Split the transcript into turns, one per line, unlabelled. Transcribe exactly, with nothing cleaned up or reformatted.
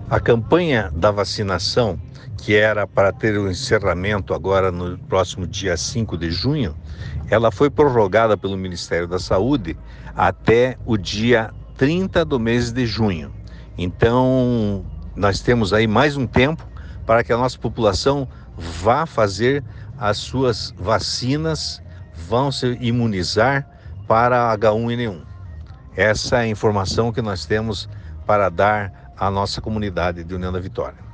A campanha da vacinação, que era para ter o encerramento agora no próximo dia cinco de junho, ela foi prorrogada pelo Ministério da Saúde até o dia trinta do mês de junho. Então, nós temos aí mais um tempo para que a nossa população vá fazer as suas vacinas, vão se imunizar para H um N um. Essa é a informação que nós temos para dar à nossa comunidade de União da Vitória.